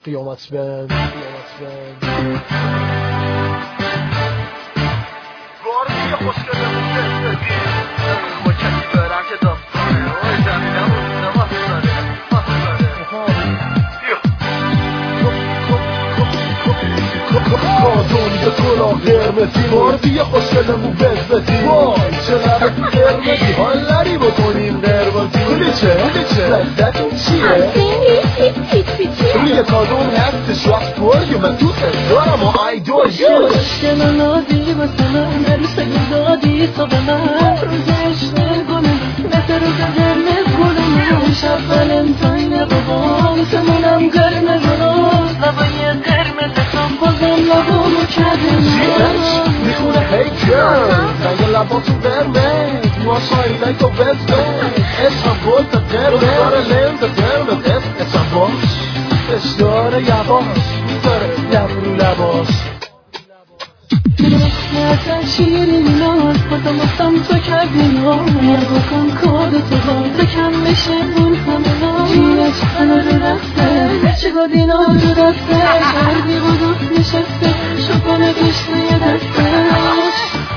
قیامت بند بارمی خوشگلمون دستگی ما کسی برم که داستانه وای زمینمون نماز داره کارتون به کلا قرمزی بارمی خوشگلمون بزدی وای چقدر قرمزی حال نری بکنیم قرمزی کلی چه؟ لذتون چیه؟ روی کادون هستش وقت پرگی من دوست دارم و ایدول خوشگل نازی واسه من عروسک دادی تو به من روز عشق گلم مثل روز قرمز گلم شب ولنتاین بابا واسمونم قرمز روز لبای قرمز خم بازم لبامو کردم میخونه هی گرل رنگ لباتون قرمز موهاشای لایک و بزمز عشقم گل تا قرمز داره لنز قرمز اسم باش داره یواش میذاره لب رو لباش مثلا شیرین ناز بازم واسم تو کردی ناز بکن کارتو تو کم بشه اون همه ناز جیرش همه رو رفته چگاه دینا رو دسته شردی با دوست نشسته شکانه کشته یه دستش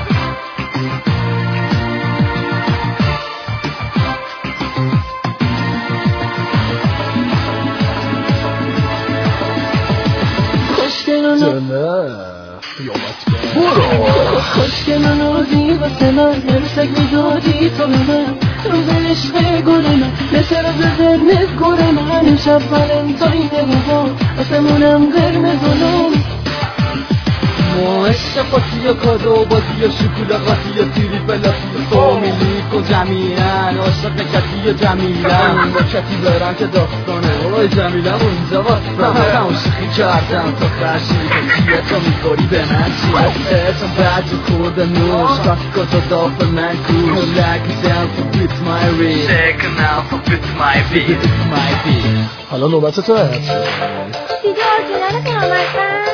خوشگل نازی واسه من عروسک میدادی تو به من روز عشق گل من مثل روز قرمز گل من امشب ولنتاین بابا واسمونم قرمز و نم ما عشق پاتی یا کادو بازی یا شکولا قاطی یا تیری بلاتی یا فامیلی کن جمیلن عاشق کتی یا جمیلن با کتی برم که داستانه وای جمیلم اونجا واسم شیخی کردم تا فرشی کتیه تو میخوری به من چیه اتم بعد و خورد نوش کاسی کن تا داف من کوش Like it down for beat my beat Take it now for beat my beat حالا نوبت تو هست دیگه آرژینال قیامت